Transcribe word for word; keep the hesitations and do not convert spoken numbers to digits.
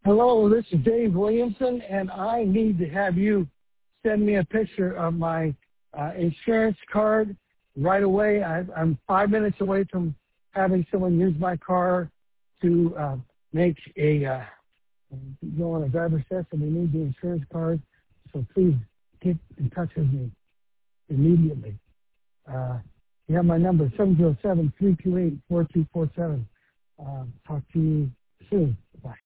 Hello, this is Dave Williamson, and I need to have you send me a picture of my uh, insurance card right away. I, I'm five minutes away from having someone use my car to uh, make a uh, go on a driver's test, and we need the insurance card. So please get in touch with me immediately. Uh, you have my number, seven zero seven, three two eight, four two four seven. Uh, talk to you soon. Bye.